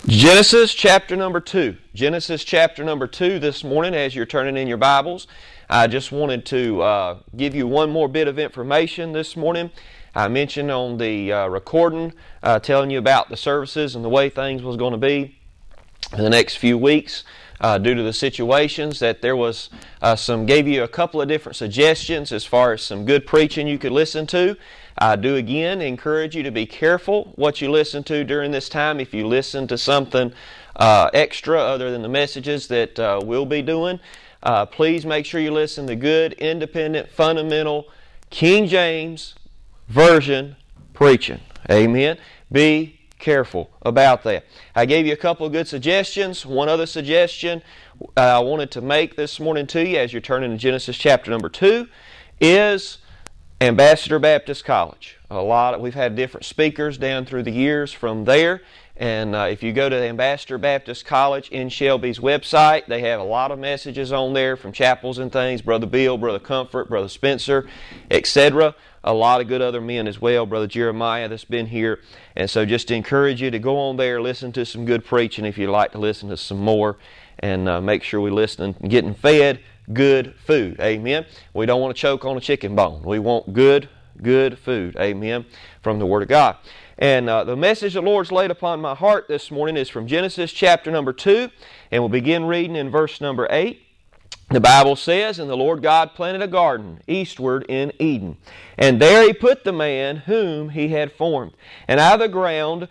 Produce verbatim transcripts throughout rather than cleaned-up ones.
Genesis chapter number two. Genesis chapter number two this morning as you're turning in your Bibles. I just wanted to uh, give you one more bit of information this morning. I mentioned on the uh, recording uh, telling you about the services and the way things was going to be in the next few weeks uh, due to the situations that there was uh, some, gave you a couple of different suggestions as far as some good preaching you could listen to. I do again encourage you to be careful what you listen to during this time. If you listen to something uh, extra other than the messages that uh, we'll be doing, uh, please make sure you listen to good, independent, fundamental, King James Version preaching. Amen. Be careful about that. I gave you a couple of good suggestions. One other suggestion uh, I wanted to make this morning to you as you're turning to Genesis chapter number two is Ambassador Baptist College. A lot of, we've had different speakers down through the years from there, and uh, if you go to Ambassador Baptist College in Shelby's website, they have a lot of messages on there from chapels and things, Brother Bill, Brother Comfort, Brother Spencer, et cetera. A lot of good other men as well, Brother Jeremiah that's been here, and so just to encourage you to go on there, listen to some good preaching if you'd like to listen to some more, and uh, make sure we listen and getting fed good food. Amen. We don't want to choke on a chicken bone. We want good, good food. Amen. From the Word of God. And uh, the message the Lord's laid upon my heart this morning is from Genesis chapter number two. And we'll begin reading in verse number eight. The Bible says, "And the Lord God planted a garden eastward in Eden. And there He put the man whom He had formed. And out of the ground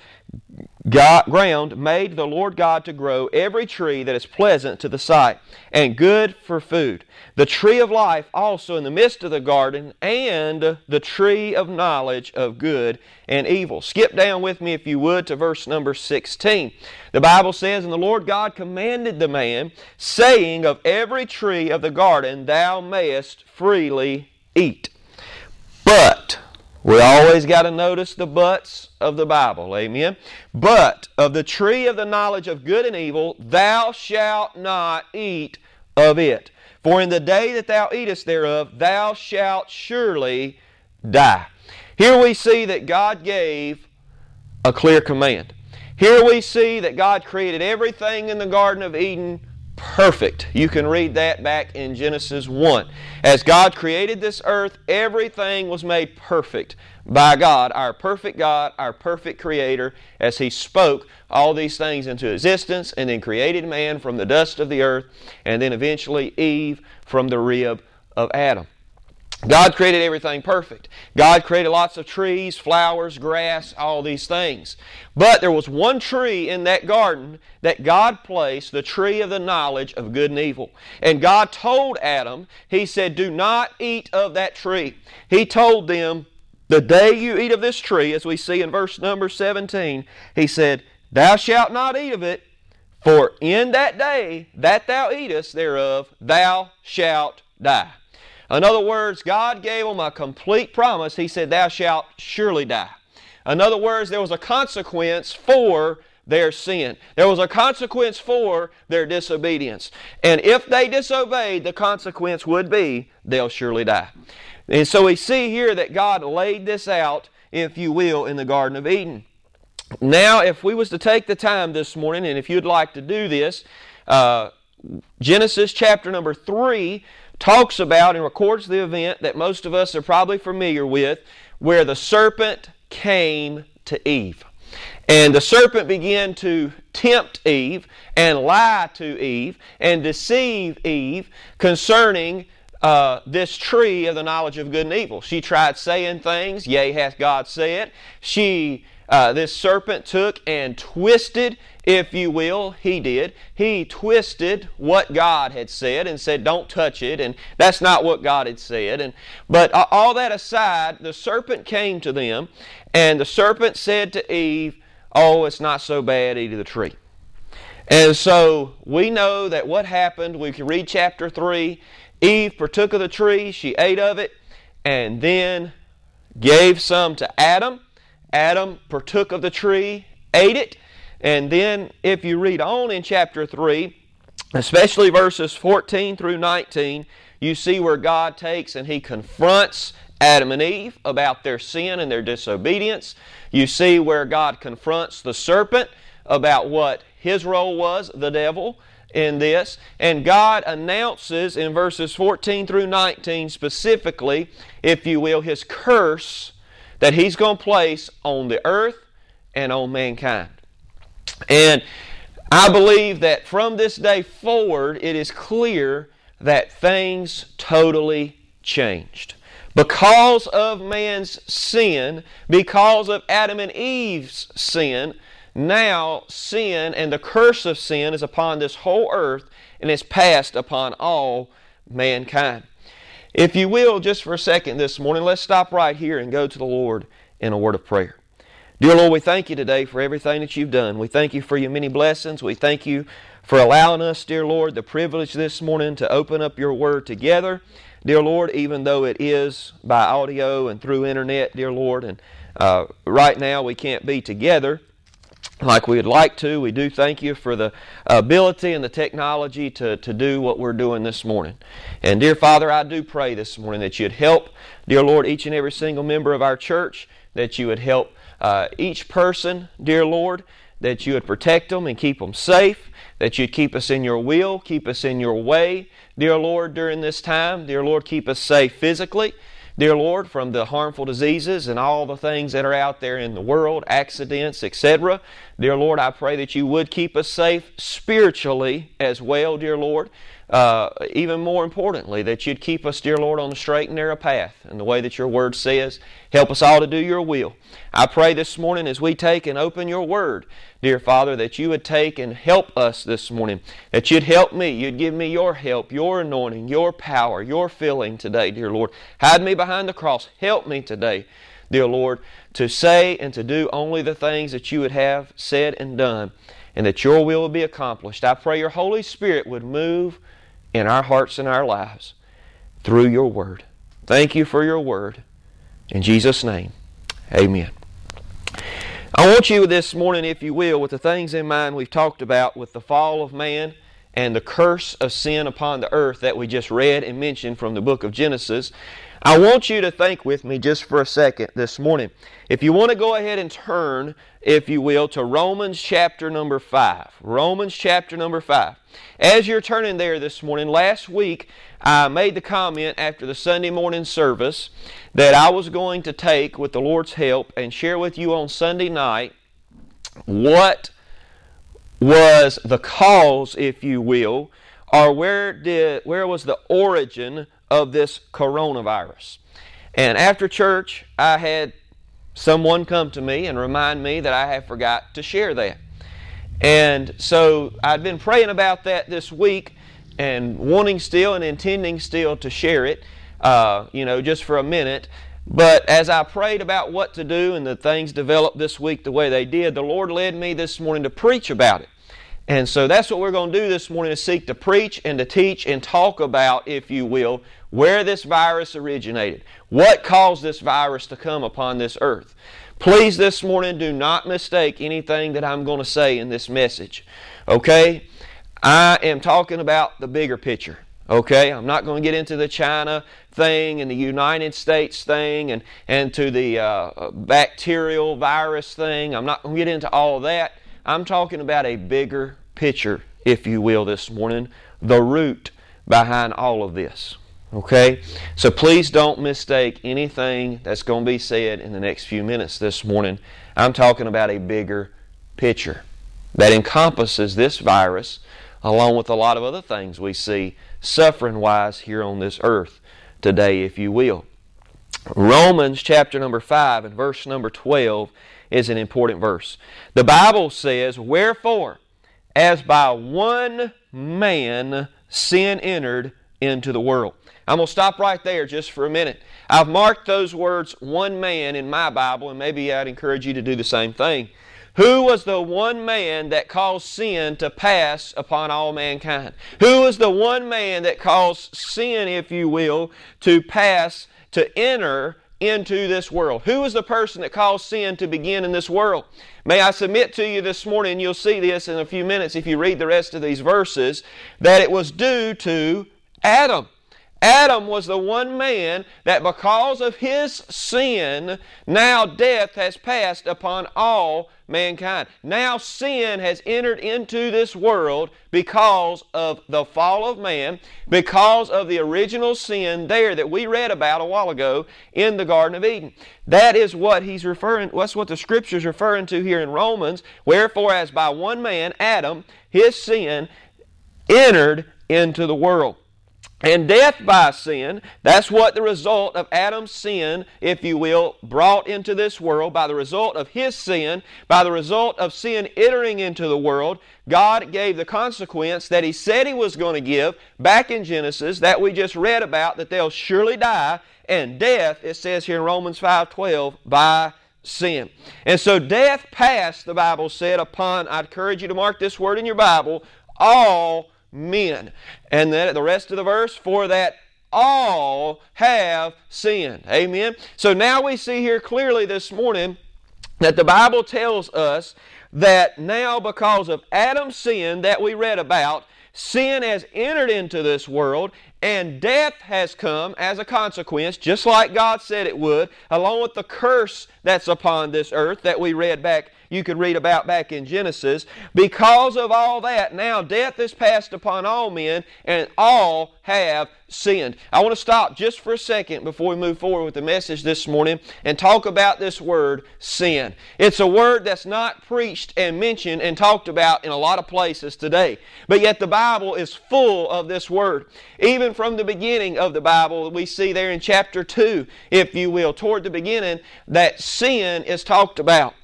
God, ground made the Lord God to grow every tree that is pleasant to the sight, and good for food. The tree of life also in the midst of the garden, and the tree of knowledge of good and evil." Skip down with me, if you would, to verse number sixteen. The Bible says, "And the Lord God commanded the man, saying, Of every tree of the garden thou mayest freely eat. But," we always got to notice the buts of the Bible, amen? "But of the tree of the knowledge of good and evil, thou shalt not eat of it. For in the day that thou eatest thereof, thou shalt surely die." Here we see that God gave a clear command. Here we see that God created everything in the Garden of Eden perfect. You can read that back in Genesis one. As God created this earth, everything was made perfect by God, our perfect God, our perfect Creator, as He spoke all these things into existence and then created man from the dust of the earth and then eventually Eve from the rib of Adam. God created everything perfect. God created lots of trees, flowers, grass, all these things. But there was one tree in that garden that God placed, the tree of the knowledge of good and evil. And God told Adam, He said, "Do not eat of that tree." He told them, "The day you eat of this tree," as we see in verse number seventeen, He said, "Thou shalt not eat of it, for in that day that thou eatest thereof, thou shalt die." In other words, God gave them a complete promise. He said, "Thou shalt surely die." In other words, there was a consequence for their sin. There was a consequence for their disobedience. And if they disobeyed, the consequence would be they'll surely die. And so we see here that God laid this out, if you will, in the Garden of Eden. Now, if we was to take the time this morning, and if you'd like to do this, uh, Genesis chapter number three talks about and records the event that most of us are probably familiar with, where the serpent came to Eve. And the serpent began to tempt Eve and lie to Eve and deceive Eve concerning uh, this tree of the knowledge of good and evil. She tried saying things, "Yea, hath God said." She, uh, this serpent took and twisted, if you will, he did. He twisted what God had said and said, "Don't touch it," and that's not what God had said. And but all that aside, the serpent came to them, and the serpent said to Eve, "Oh, it's not so bad, eat of the tree." And so we know that what happened, we can read chapter three, Eve partook of the tree, she ate of it, and then gave some to Adam. Adam partook of the tree, ate it, and then if you read on in chapter three, especially verses fourteen through nineteen, you see where God takes and He confronts Adam and Eve about their sin and their disobedience. You see where God confronts the serpent about what his role was, the devil, in this. And God announces in verses fourteen through nineteen specifically, if you will, his curse that he's going to place on the earth and on mankind. And I believe that from this day forward, it is clear that things totally changed. Because of man's sin, because of Adam and Eve's sin, now sin and the curse of sin is upon this whole earth and is passed upon all mankind. If you will, just for a second this morning, let's stop right here and go to the Lord in a word of prayer. Dear Lord, we thank you today for everything that you've done. We thank you for your many blessings. We thank you for allowing us, dear Lord, the privilege this morning to open up your word together. Dear Lord, even though it is by audio and through internet, dear Lord, and uh, right now we can't be together like we would like to, we do thank you for the ability and the technology to, to do what we're doing this morning. And dear Father, I do pray this morning that you'd help, dear Lord, each and every single member of our church, that you would help uh, each person, dear Lord, that you would protect them and keep them safe, that you'd keep us in your will, keep us in your way, dear Lord, during this time. Dear Lord, keep us safe physically, dear Lord, from the harmful diseases and all the things that are out there in the world, accidents, et cetera. Dear Lord, I pray that you would keep us safe spiritually as well, dear Lord. Uh, even more importantly, that you'd keep us, dear Lord, on the straight and narrow path and the way that your word says. Help us all to do your will. I pray this morning as we take and open your word, dear Father, that you would take and help us this morning, that you'd help me, you'd give me your help, your anointing, your power, your filling today, dear Lord. Hide me behind the cross. Help me today, dear Lord, to say and to do only the things that you would have said and done, and that your will would be accomplished. I pray your Holy Spirit would move in our hearts and our lives through your word. Thank you for your word. In Jesus' name, amen. I want you this morning, if you will, with the things in mind we've talked about with the fall of man and the curse of sin upon the earth that we just read and mentioned from the book of Genesis, I want you to think with me just for a second this morning. If you want to go ahead and turn, if you will, to Romans chapter number five. Romans chapter number five. As you're turning there this morning, last week I made the comment after the Sunday morning service that I was going to take, with the Lord's help, and share with you on Sunday night what was the cause, if you will, or where did where was the origin of this coronavirus. And after church, I had someone come to me and remind me that I had forgot to share that. And so I'd been praying about that this week and wanting still and intending still to share it, uh, you know, just for a minute. But as I prayed about what to do and the things developed this week the way they did, the Lord led me this morning to preach about it. And so that's what we're going to do this morning, is seek to preach and to teach and talk about, if you will, where this virus originated. What caused this virus to come upon this earth? Please this morning do not mistake anything that I'm going to say in this message. Okay? I am talking about the bigger picture. Okay? I'm not going to get into the China thing and the United States thing and, and to the uh, bacterial virus thing. I'm not going to get into all of that. I'm talking about a bigger picture, if you will, this morning. The root behind all of this. Okay? So please don't mistake anything that's going to be said in the next few minutes this morning. I'm talking about a bigger picture that encompasses this virus, along with a lot of other things we see suffering-wise here on this earth today, if you will. Romans chapter number five and verse number twelve is an important verse. The Bible says, "Wherefore, as by one man sin entered into the world." I'm going to stop right there just for a minute. I've marked those words, one man, in my Bible, and maybe I'd encourage you to do the same thing. Who was the one man that caused sin to pass upon all mankind? Who was the one man that caused sin, if you will, to pass, to enter into this world? Who was the person that caused sin to begin in this world? May I submit to you this morning, you'll see this in a few minutes if you read the rest of these verses, that it was due to Adam. Adam was the one man that because of his sin, now death has passed upon all mankind. Now sin has entered into this world because of the fall of man, because of the original sin there that we read about a while ago in the Garden of Eden. That is what he's referring, that's what the Scripture's referring to here in Romans. Wherefore, as by one man, Adam, his sin entered into the world. And death by sin, that's what the result of Adam's sin, if you will, brought into this world. By the result of his sin, by the result of sin entering into the world, God gave the consequence that He said He was going to give back in Genesis, that we just read about, that they'll surely die. And death, it says here in Romans five twelve, by sin. And so death passed, the Bible said, upon, I'd encourage you to mark this word in your Bible, all men. And then the rest of the verse, for that all have sinned. Amen. So now we see here clearly this morning that the Bible tells us that now because of Adam's sin that we read about, sin has entered into this world and death has come as a consequence, just like God said it would, along with the curse that's upon this earth that we read back, you could read about back in Genesis. Because of all that, now death is passed upon all men, and all have sinned. I want to stop just for a second before we move forward with the message this morning and talk about this word, sin. It's a word that's not preached and mentioned and talked about in a lot of places today. But yet the Bible is full of this word. Even from the beginning of the Bible, we see there in chapter two, if you will, toward the beginning, that sin is talked about.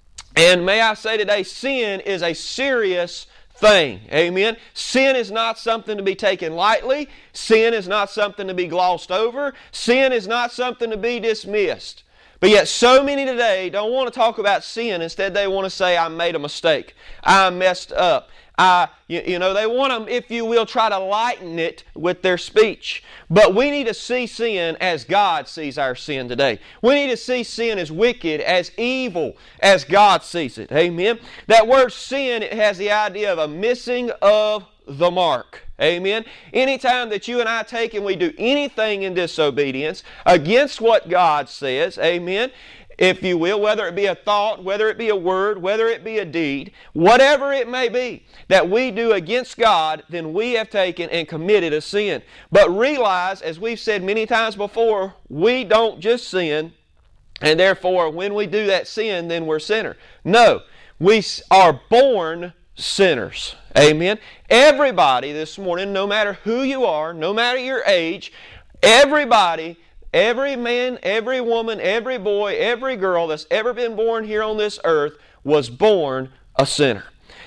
And may I say today, sin is a serious thing. Amen. Sin is not something to be taken lightly. Sin is not something to be glossed over. Sin is not something to be dismissed. But yet so many today don't want to talk about sin. Instead they want to say, I made a mistake. I messed up. I, you, you know, they want to, if you will, try to lighten it with their speech. But we need to see sin as God sees our sin today. We need to see sin as wicked, as evil, as God sees it. Amen. That word sin, it has the idea of a missing of the mark. Amen. Anytime that you and I take and we do anything in disobedience against what God says, amen, if you will, whether it be a thought, whether it be a word, whether it be a deed, whatever it may be that we do against God, then we have taken and committed a sin. But realize, as we've said many times before, we don't just sin, and therefore when we do that sin, then we're sinner. No, we are born sinners. Amen. Everybody this morning, no matter who you are, no matter your age, everybody, every man, every woman, every boy, every girl that's ever been born here on this earth was born a sinner.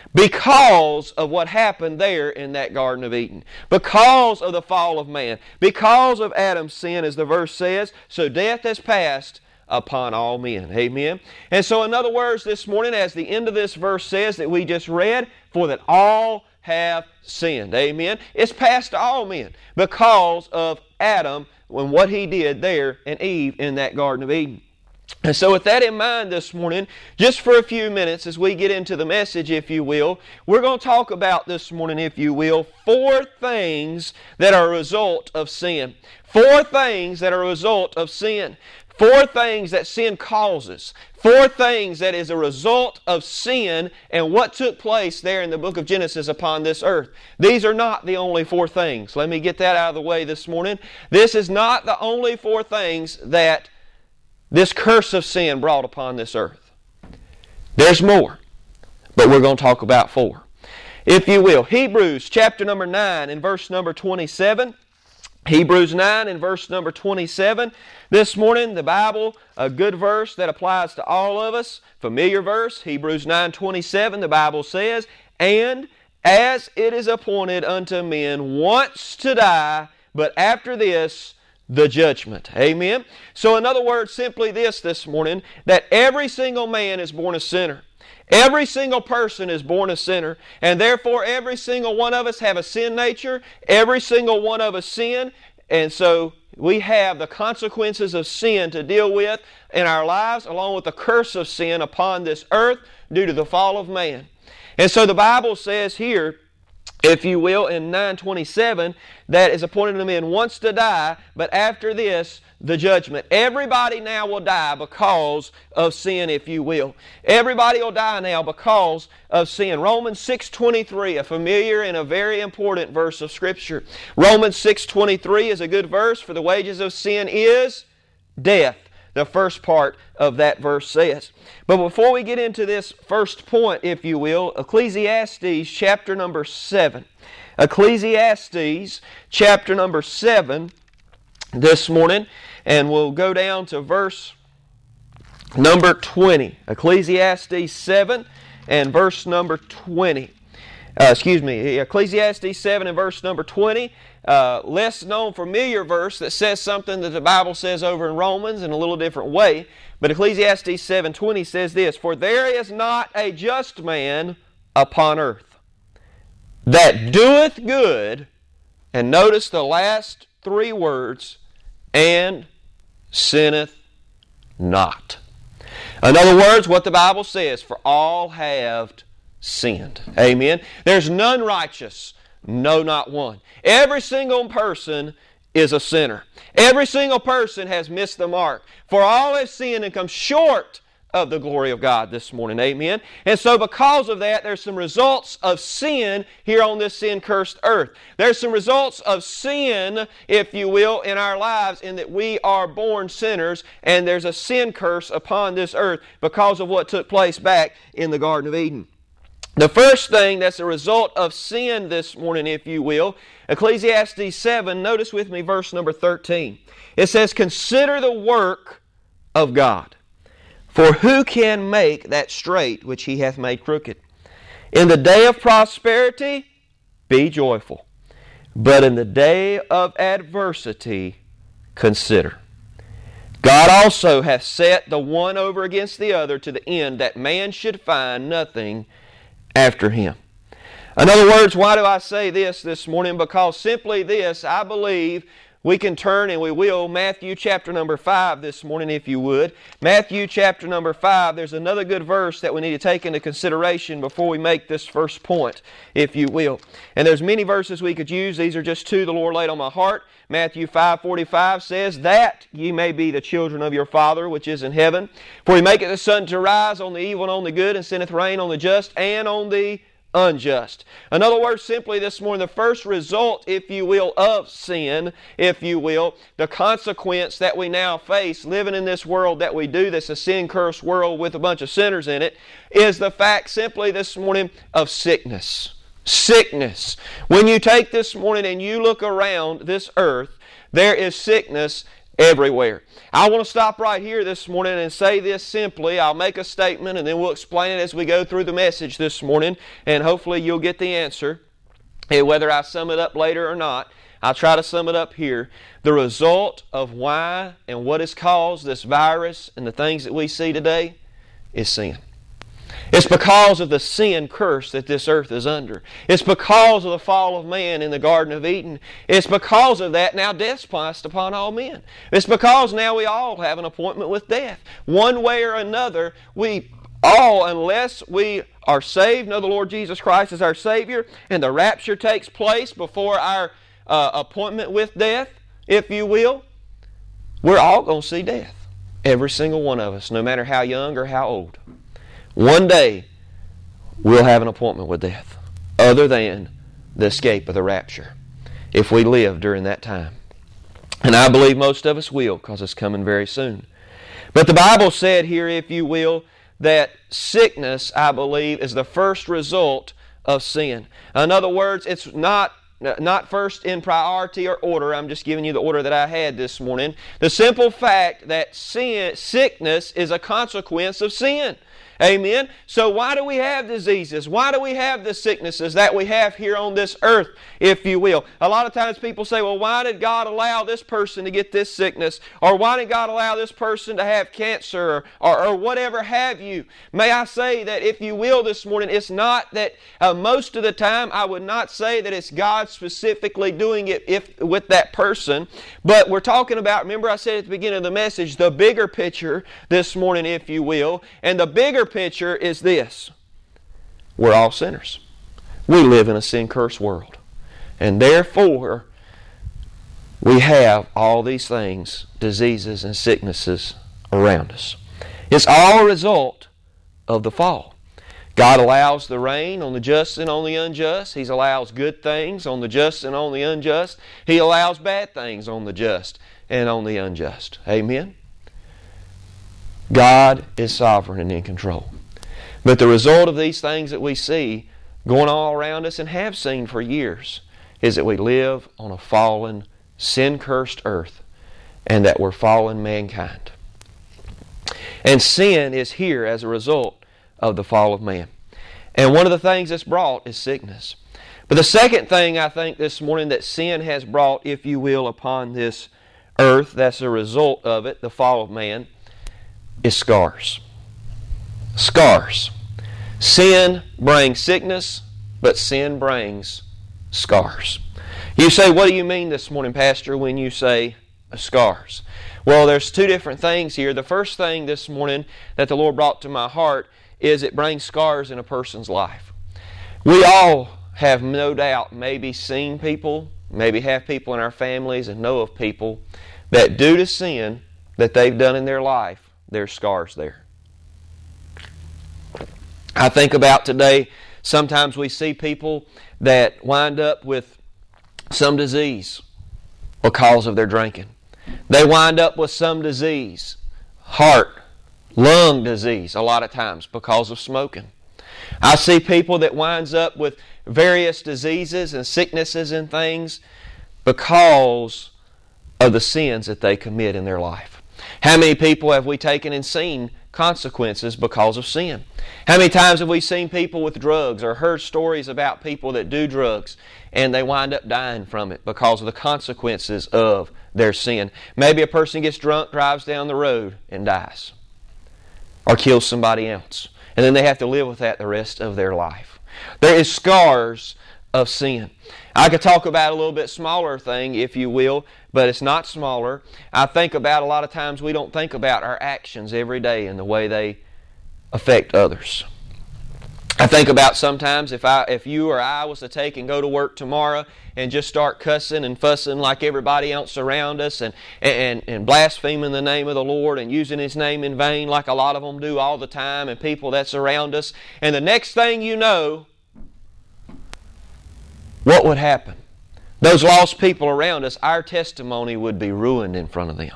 Because of what happened there in that Garden of Eden. Because of the fall of man. Because of Adam's sin, as the verse says, so death has passed upon all men. Amen. And so in other words this morning, as the end of this verse says that we just read, for that all have sinned. Amen. It's passed to all men because of Adam and what he did there and Eve in that Garden of Eden. And so with that in mind this morning, just for a few minutes as we get into the message, if you will, we're going to talk about this morning, if you will, four things that are a result of sin. Four things that are a result of sin. Four things that sin causes. Four things that is a result of sin and what took place there in the book of Genesis upon this earth. These are not the only four things. Let me get that out of the way this morning. This is not the only four things that this curse of sin brought upon this earth. There's more, but we're going to talk about four. If you will, Hebrews chapter number nine and verse number twenty-seven. Hebrews nine and verse number twenty-seven. This morning, the Bible, a good verse that applies to all of us. Familiar verse, Hebrews nine twenty-seven, the Bible says, and as it is appointed unto men once to die, but after this, the judgment. Amen? So in other words, simply this this morning, that every single man is born a sinner. Every single person is born a sinner, and therefore every single one of us have a sin nature. Every single one of us sin, and so we have the consequences of sin to deal with in our lives, along with the curse of sin upon this earth due to the fall of man. And so the Bible says here if you will, in nine twenty-seven, that is appointed unto men once to die, but after this, the judgment. Everybody now will die because of sin, if you will. Everybody will die now because of sin. Romans six twenty-three, a familiar and a very important verse of Scripture. Romans six twenty-three is a good verse, for the wages of sin is death. The first part of that verse says. But before we get into this first point, if you will, Ecclesiastes chapter number seven. Ecclesiastes chapter number seven this morning, and we'll go down to verse number twenty. Ecclesiastes seven and verse number twenty. Uh, excuse me, Ecclesiastes seven and verse number twenty. Uh, less known familiar verse that says something that the Bible says over in Romans in a little different way. But Ecclesiastes seven twenty says this, For there is not a just man upon earth that doeth good, and notice the last three words, and sinneth not. In other words, what the Bible says, for all have sinned. Amen. There's none righteous, no, not one. Every single person is a sinner. Every single person has missed the mark. For all have sinned and come short of the glory of God this morning. Amen. And so because of that, there's some results of sin here on this sin-cursed earth. There's some results of sin, if you will, in our lives in that we are born sinners, and there's a sin curse upon this earth because of what took place back in the Garden of Eden. The first thing that's a result of sin this morning, if you will, Ecclesiastes seven, notice with me verse number thirteen. It says, Consider the work of God, for who can make that straight which He hath made crooked? In the day of prosperity, be joyful, but in the day of adversity, consider. God also hath set the one over against the other to the end that man should find nothing after him. In other words, why do I say this this morning? Because simply this, I believe we can turn, and we will, Matthew chapter number five this morning, if you would. Matthew chapter number five, there's another good verse that we need to take into consideration before we make this first point, if you will. And there's many verses we could use. These are just two the Lord laid on my heart. Matthew five forty-five says, That ye may be the children of your Father which is in heaven. For He maketh the sun to rise on the evil and on the good, and sendeth rain on the just and on the unjust. In other words, simply this morning, the first result, if you will, of sin, if you will, the consequence that we now face living in this world that we do, that's a sin-cursed world with a bunch of sinners in it, is the fact simply this morning of sickness. Sickness. When you take this morning and you look around this earth, there is sickness everywhere. I want to stop right here this morning and say this simply. I'll make a statement and then we'll explain it as we go through the message this morning, and hopefully you'll get the answer. And whether I sum it up later or not, I'll try to sum it up here. The result of why and what has caused this virus and the things that we see today is sin. It's because of the sin curse that this earth is under. It's because of the fall of man in the Garden of Eden. It's because of that now death's passed upon all men. It's because now we all have an appointment with death. One way or another, we all, unless we are saved, know the Lord Jesus Christ as our Savior, and the rapture takes place before our uh, appointment with death, if you will, we're all going to see death. Every single one of us, no matter how young or how old. One day, we'll have an appointment with death, other than the escape of the rapture, if we live during that time. And I believe most of us will, because it's coming very soon. But the Bible said here, if you will, that sickness, I believe, is the first result of sin. In other words, it's not Not first in priority or order. I'm just giving you the order that I had this morning. The simple fact that sin, sickness is a consequence of sin. Amen. So why do we have diseases? Why do we have the sicknesses that we have here on this earth, if you will? A lot of times people say, well, why did God allow this person to get this sickness? Or why did God allow this person to have cancer? Or, or whatever have you. May I say that, if you will, this morning, it's not that uh, most of the time I would not say that it's God specifically doing it if with that person. But we're talking about, remember I said at the beginning of the message, the bigger picture this morning, if you will. And the bigger picture is this: we're all sinners. We live in a sin-cursed world. And therefore, we have all these things, diseases and sicknesses around us. It's all a result of the fall. God allows the rain on the just and on the unjust. He allows good things on the just and on the unjust. He allows bad things on the just and on the unjust. Amen? God is sovereign and in control. But the result of these things that we see going all around us and have seen for years is that we live on a fallen, sin-cursed earth, and that we're fallen mankind. And sin is here as a result of the fall of man. And one of the things that's brought is sickness. But the second thing I think this morning that sin has brought, if you will, upon this earth, that's a result of it, the fall of man, is scars. Scars. Sin brings sickness, but sin brings scars. You say, what do you mean this morning, Pastor, when you say scars? Well, there's two different things here. The first thing this morning that the Lord brought to my heart is it brings scars in a person's life. We all have no doubt maybe seen people, maybe have people in our families and know of people that due to sin that they've done in their life, there's scars there. I think about today, sometimes we see people that wind up with some disease because of their drinking. They wind up with some disease, heart, lung disease a lot of times because of smoking. I see people that winds up with various diseases and sicknesses and things because of the sins that they commit in their life. How many people have we taken and seen consequences because of sin? How many times have we seen people with drugs or heard stories about people that do drugs and they wind up dying from it because of the consequences of their sin? Maybe a person gets drunk, drives down the road, and dies. Or kills somebody else. And then they have to live with that the rest of their life. There is scars of sin. I could talk about a little bit smaller thing, if you will, but it's not smaller. I think about a lot of times we don't think about our actions every day and the way they affect others. I think about sometimes if I, if you or I was to take and go to work tomorrow and just start cussing and fussing like everybody else around us and, and, and blaspheming the name of the Lord and using His name in vain like a lot of them do all the time and people that's around us, and the next thing you know, what would happen? Those lost people around us, our testimony would be ruined in front of them.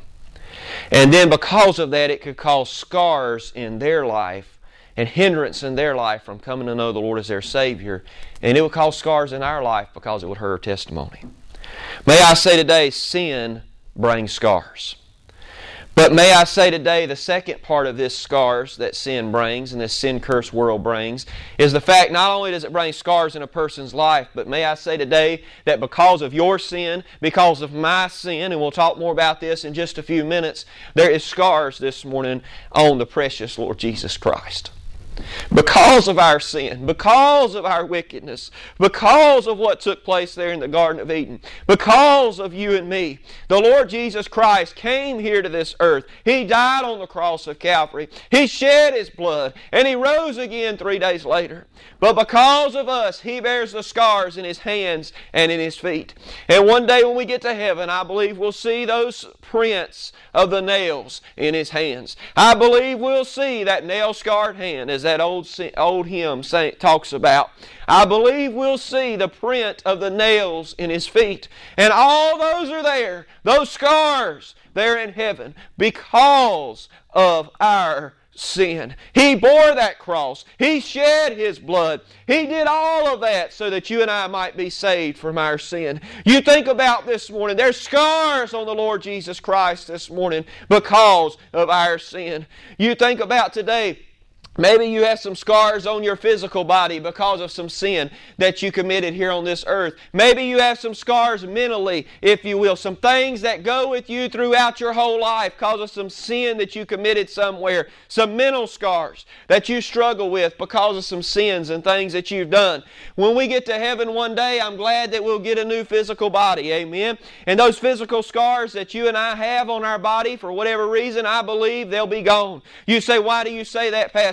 And then because of that, it could cause scars in their life and hindrance in their life from coming to know the Lord as their Savior. And it would cause scars in our life because it would hurt our testimony. May I say today, sin brings scars. But may I say today, the second part of this scars that sin brings and this sin-cursed world brings is the fact not only does it bring scars in a person's life, but may I say today that because of your sin, because of my sin, and we'll talk more about this in just a few minutes, there is scars this morning on the precious Lord Jesus Christ. Because of our sin, because of our wickedness, because of what took place there in the Garden of Eden, because of you and me, the Lord Jesus Christ came here to this earth. He died on the cross of Calvary. He shed His blood, and He rose again three days later. But because of us, He bears the scars in His hands and in His feet. And one day when we get to heaven, I believe we'll see those prints of the nails in His hands. I believe we'll see that nail-scarred hand, as that old old hymn say, talks about. I believe we'll see the print of the nails in His feet. And all those are there, those scars there in heaven, because of our sin. He bore that cross. He shed His blood. He did all of that so that you and I might be saved from our sin. You think about this morning, there's scars on the Lord Jesus Christ this morning because of our sin. You think about today, maybe you have some scars on your physical body because of some sin that you committed here on this earth. Maybe you have some scars mentally, if you will. Some things that go with you throughout your whole life because of some sin that you committed somewhere. Some mental scars that you struggle with because of some sins and things that you've done. When we get to heaven one day, I'm glad that we'll get a new physical body. Amen. And those physical scars that you and I have on our body, for whatever reason, I believe they'll be gone. You say, why do you say that, Pastor?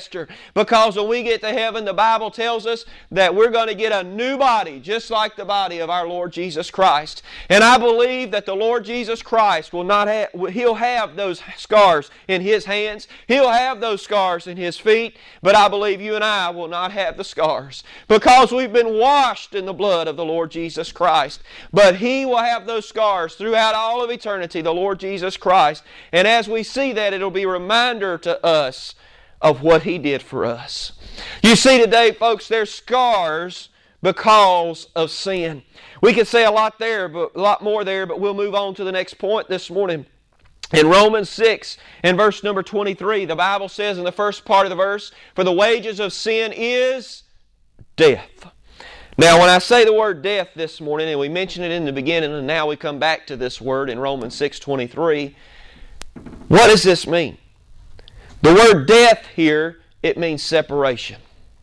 faster. Because when we get to heaven, the Bible tells us that we're going to get a new body, just like the body of our Lord Jesus Christ. And I believe that the Lord Jesus Christ will not have, He'll have those scars in His hands. He'll have those scars in His feet. But I believe you and I will not have the scars, because we've been washed in the blood of the Lord Jesus Christ. But He will have those scars throughout all of eternity, the Lord Jesus Christ. And as we see that, it'll be a reminder to us of what He did for us. You see today, folks, there's scars because of sin. We could say a lot there, but a lot more there, but we'll move on to the next point this morning. In Romans six, in verse number twenty-three, the Bible says in the first part of the verse, "For the wages of sin is death." Now, when I say the word death this morning, and we mentioned it in the beginning, and now we come back to this word in Romans six twenty-three, what does this mean? The word death here, it means separation.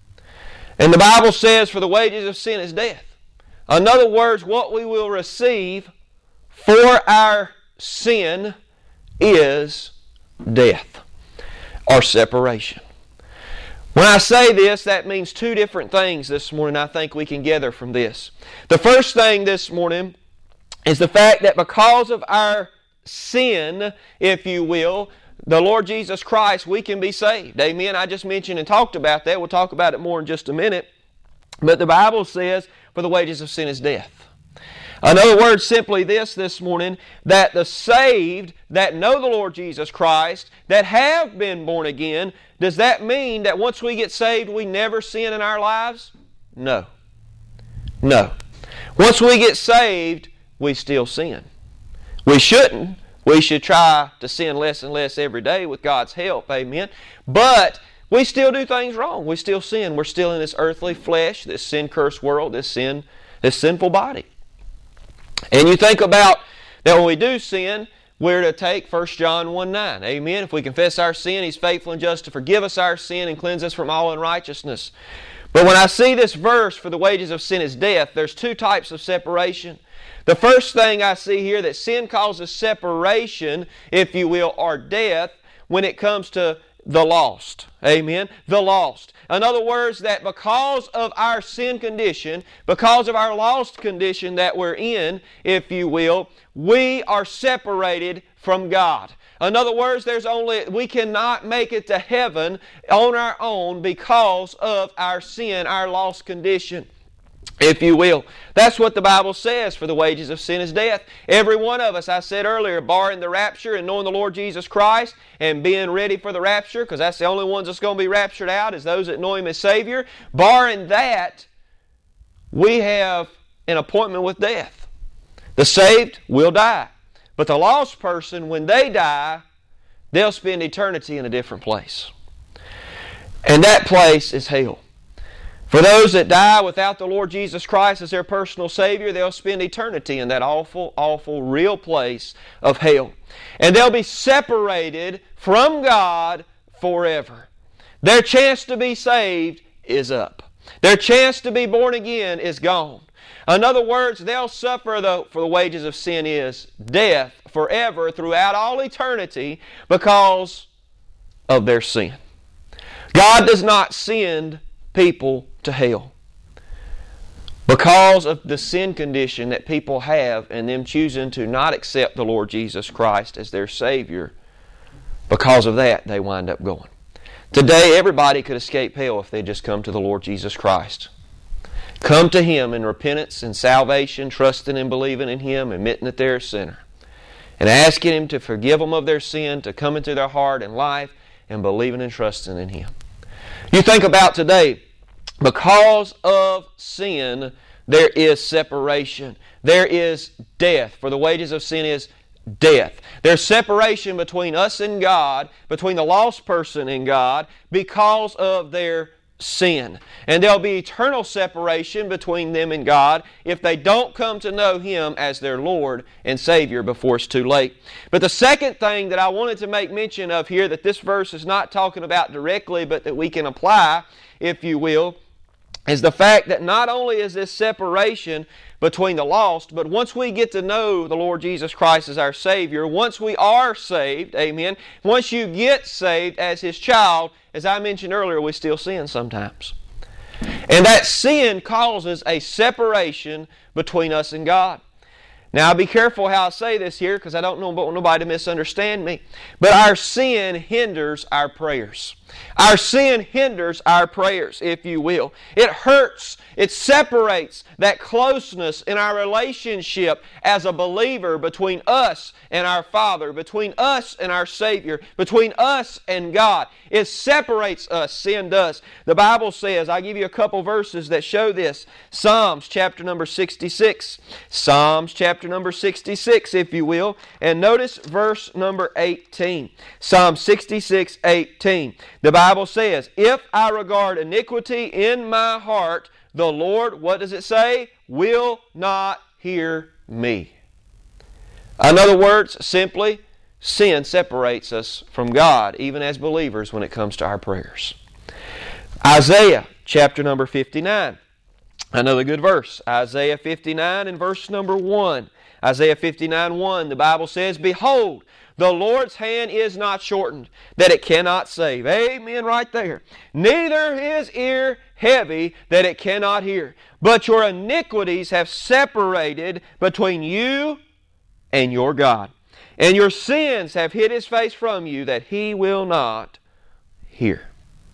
And the Bible says, "For the wages of sin is death." In other words, what we will receive for our sin is death or separation. When I say this, that means two different things this morning I think we can gather from this. The first thing this morning is the fact that because of our sin, if you will, the Lord Jesus Christ, we can be saved. Amen. I just mentioned and talked about that. We'll talk about it more in just a minute. But the Bible says, "For the wages of sin is death." In other words, simply this this morning, that the saved that know the Lord Jesus Christ, that have been born again, does that mean that once we get saved, we never sin in our lives? No. No. Once we get saved, we still sin. We shouldn't. We should try to sin less and less every day with God's help. Amen. But we still do things wrong. We still sin. We're still in this earthly flesh, this sin-cursed world, this sin, this sinful body. And you think about that when we do sin, we're to take First John one nine. Amen. If we confess our sin, He's faithful and just to forgive us our sin and cleanse us from all unrighteousness. But when I see this verse, "For the wages of sin is death," there's two types of separation. The first thing I see here, that sin causes separation, if you will, or death, when it comes to the lost. Amen. The lost. In other words, that because of our sin condition, because of our lost condition that we're in, if you will, we are separated from God. In other words, there's only we cannot make it to heaven on our own because of our sin, our lost condition, if you will. That's what the Bible says, "For the wages of sin is death." Every one of us, I said earlier, barring the rapture and knowing the Lord Jesus Christ and being ready for the rapture, because that's the only ones that's going to be raptured out, is those that know Him as Savior. Barring that, we have an appointment with death. The saved will die. But the lost person, when they die, they'll spend eternity in a different place. And that place is hell. For those that die without the Lord Jesus Christ as their personal Savior, they'll spend eternity in that awful, awful, real place of hell. And they'll be separated from God forever. Their chance to be saved is up. Their chance to be born again is gone. In other words, they'll suffer, the, for the wages of sin is death forever throughout all eternity because of their sin. God does not send people to hell because of the sin condition that people have and them choosing to not accept the Lord Jesus Christ as their Savior. Because of that, they wind up going. Today, everybody could escape hell if they just come to the Lord Jesus Christ. Come to Him in repentance and salvation, trusting and believing in Him, admitting that they're a sinner, and asking Him to forgive them of their sin, to come into their heart and life, and believing and trusting in Him. You think about today, because of sin, there is separation. There is death. For the wages of sin is death. There's separation between us and God, between the lost person and God, because of their sin. And there'll be eternal separation between them and God if they don't come to know Him as their Lord and Savior before it's too late. But the second thing that I wanted to make mention of here, that this verse is not talking about directly, but that we can apply, if you will, is the fact that not only is this separation between the lost. But once we get to know the Lord Jesus Christ as our Savior, once we are saved, amen, once you get saved as His child, as I mentioned earlier, we still sin sometimes. And that sin causes a separation between us and God. Now, be careful how I say this here, because I don't know, want nobody to misunderstand me. But our sin hinders our prayers. Our sin hinders our prayers, if you will. It hurts. It separates that closeness in our relationship as a believer between us and our Father, between us and our Savior, between us and God. It separates us, sin does. The Bible says, I'll give you a couple verses that show this. Psalms chapter number sixty-six. Psalms chapter number sixty-six, if you will. And notice verse number eighteen. Psalm sixty-six, eighteen. The Bible says, if I regard iniquity in my heart, the Lord, what does it say? Will not hear me. In other words, simply, sin separates us from God, even as believers, when it comes to our prayers. Isaiah chapter number fifty-nine. Another good verse. Isaiah fifty-nine and verse number one. Isaiah fifty-nine, one, the Bible says, behold, the Lord's hand is not shortened, that it cannot save. Amen, right there. Neither His ear heavy, that it cannot hear. But your iniquities have separated between you and your God. And your sins have hid His face from you, that He will not hear.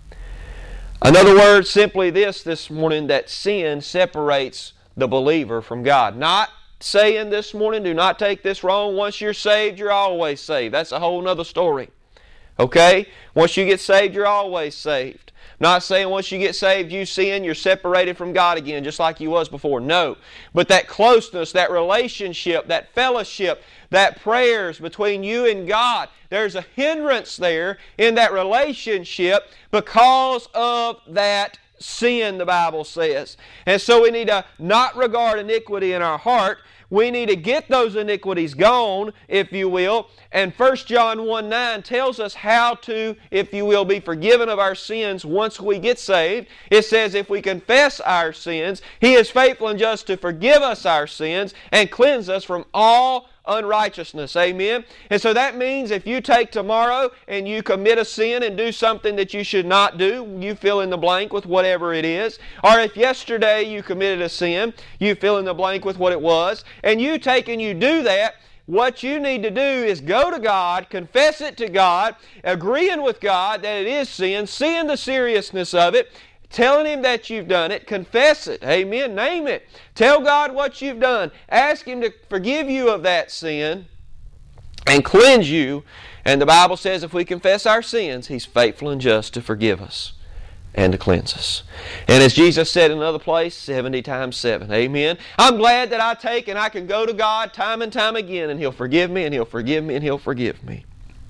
In other words, simply this this morning, that sin separates the believer from God. Not saying this morning, do not take this wrong, once you're saved, you're always saved. That's a whole other story. Okay? Once you get saved, you're always saved. Not saying once you get saved, you sin, you're separated from God again, just like you was before. No. But that closeness, that relationship, that fellowship, that prayers between you and God, there's a hindrance there in that relationship because of that sin, the Bible says. And so we need to not regard iniquity in our heart. We need to get those iniquities gone, if you will. And First John one nine tells us how to, if you will, be forgiven of our sins once we get saved. It says if we confess our sins, He is faithful and just to forgive us our sins and cleanse us from all unrighteousness. Amen? And so that means if you take tomorrow and you commit a sin and do something that you should not do, you fill in the blank with whatever it is. Or if yesterday you committed a sin, you fill in the blank with what it was. And you take and you do that, what you need to do is go to God, confess it to God, agreeing with God that it is sin, seeing the seriousness of it, telling Him that you've done it, confess it, amen, name it. Tell God what you've done. Ask Him to forgive you of that sin and cleanse you. And the Bible says if we confess our sins, He's faithful and just to forgive us and to cleanse us. And as Jesus said in another place, seventy times seven, amen. I'm glad that I take and I can go to God time and time again, and He'll forgive me, and He'll forgive me, and He'll forgive me.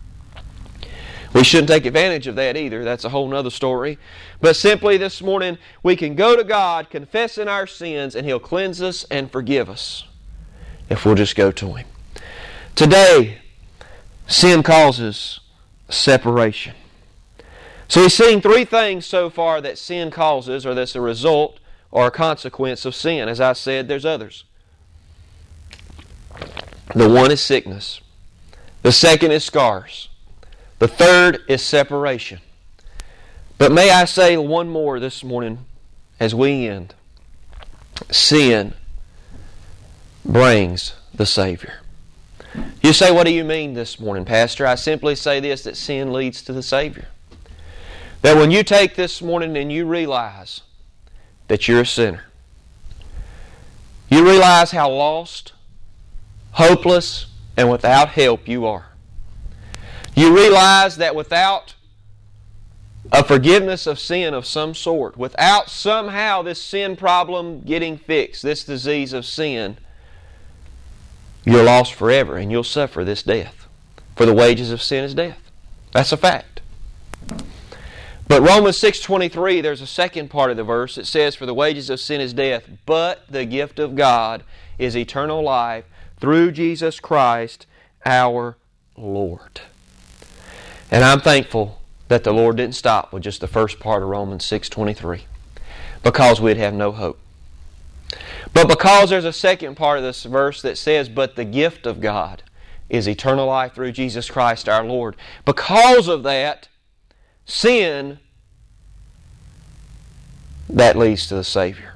We shouldn't take advantage of that either. That's a whole other story. But simply this morning, we can go to God, confessing our sins, and He'll cleanse us and forgive us if we'll just go to Him. Today, sin causes separation. So we've seen three things so far that sin causes, or that's a result or a consequence of sin. As I said, there's others. The one is sickness. The second is scars. The third is separation. But may I say one more this morning as we end. Sin brings the Savior. You say, what do you mean this morning, Pastor? I simply say this, that sin leads to the Savior. That when you take this morning and you realize that you're a sinner, you realize how lost, hopeless, and without help you are. You realize that without a forgiveness of sin of some sort, without somehow this sin problem getting fixed, this disease of sin, you're lost forever and you'll suffer this death. For the wages of sin is death. That's a fact. But Romans six twenty-three, there's a second part of the verse. It says, for the wages of sin is death, but the gift of God is eternal life through Jesus Christ our Lord. And I'm thankful that the Lord didn't stop with just the first part of Romans six twenty-three, because we'd have no hope. But because there's a second part of this verse that says, but the gift of God is eternal life through Jesus Christ our Lord. Because of that, sin, that leads to the Savior.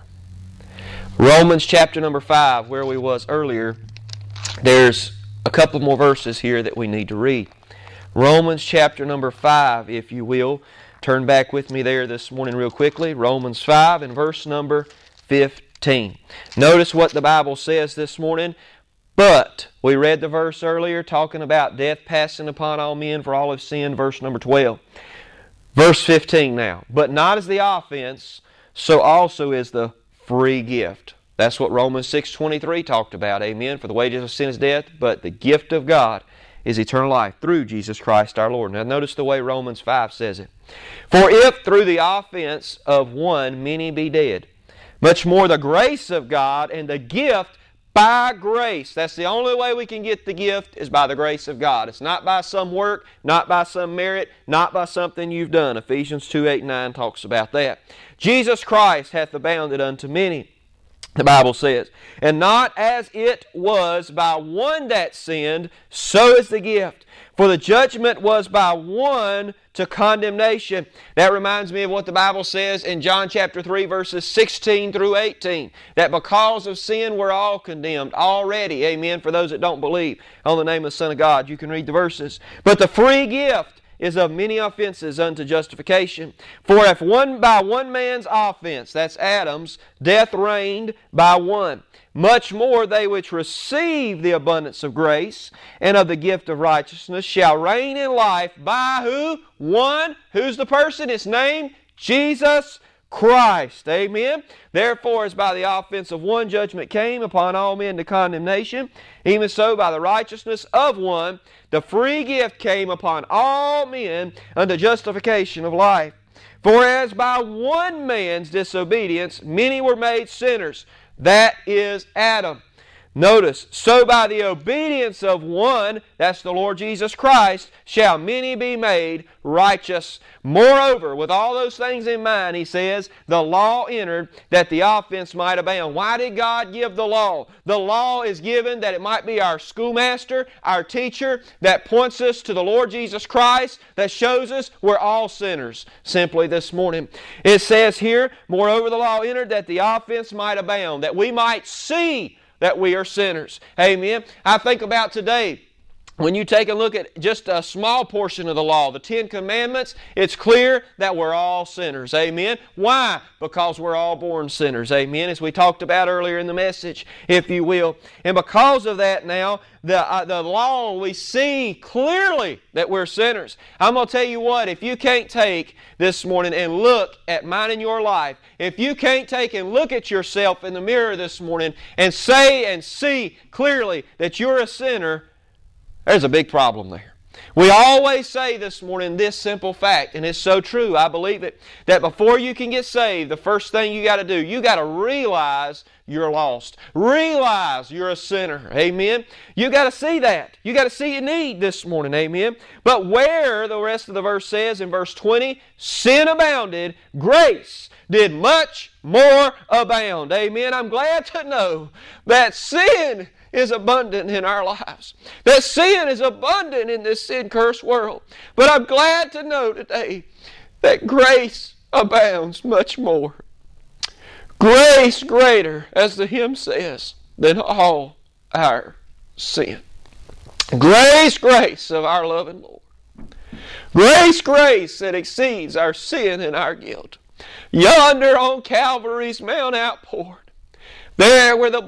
Romans chapter number five, where we was earlier, there's a couple more verses here that we need to read. Romans chapter number five, if you will. Turn back with me there this morning real quickly. Romans five and verse number fifteen. Notice what the Bible says this morning. But, we read the verse earlier talking about death passing upon all men, for all have sinned, verse number twelve. Verse fifteen now. But not as the offense, so also is the free gift. That's what Romans six twenty-three talked about. Amen. For the wages of sin is death, but the gift of God is eternal life through Jesus Christ our Lord. Now notice the way Romans five says it. For if through the offense of one many be dead, much more the grace of God and the gift by grace. That's the only way we can get the gift, is by the grace of God. It's not by some work, not by some merit, not by something you've done. Ephesians two, eight, nine talks about that. Jesus Christ hath abounded unto many, the Bible says. And not as it was by one that sinned, so is the gift. For the judgment was by one to condemnation. That reminds me of what the Bible says in John chapter three, verses sixteen through eighteen. That because of sin we're all condemned already. Amen. For those that don't believe on the name of the Son of God, you can read the verses. But the free gift is of many offenses unto justification. For if one by one man's offense, that's Adam's, death reigned by one, much more they which receive the abundance of grace and of the gift of righteousness shall reign in life by who? One. Who's the person? His name? Jesus Christ. Amen. Therefore, as by the offense of one judgment came upon all men to condemnation, even so by the righteousness of one the free gift came upon all men unto justification of life. For as by one man's disobedience many were made sinners, that is Adam. Notice, so by the obedience of one, that's the Lord Jesus Christ, shall many be made righteous. Moreover, with all those things in mind, he says, the law entered that the offense might abound. Why did God give the law? The law is given that it might be our schoolmaster, our teacher, that points us to the Lord Jesus Christ, that shows us we're all sinners, simply this morning. It says here, moreover, the law entered that the offense might abound, that we might see that we are sinners. Amen. I think about today, when you take a look at just a small portion of the law, the Ten Commandments, it's clear that we're all sinners. Amen. Why? Because we're all born sinners. Amen. As we talked about earlier in the message, if you will. And because of that now, the, uh, the law, we see clearly that we're sinners. I'm going to tell you what, if you can't take this morning and look at mine in your life, if you can't take and look at yourself in the mirror this morning and say and see clearly that you're a sinner, there's a big problem there. We always say this morning this simple fact, and it's so true, I believe it, that before you can get saved, the first thing you got to do, you got to realize you're lost. Realize you're a sinner. Amen. You got to see that. You got to see your need this morning. Amen. But where, the rest of the verse says in verse twenty, sin abounded, grace did much more abound. Amen. I'm glad to know that sin is abundant in our lives. That sin is abundant in this sin-cursed world. But I'm glad to know today that grace abounds much more. Grace greater, as the hymn says, than all our sin. Grace, grace of our loving Lord. Grace, grace that exceeds our sin and our guilt. Yonder on Calvary's Mount outpoured, there where the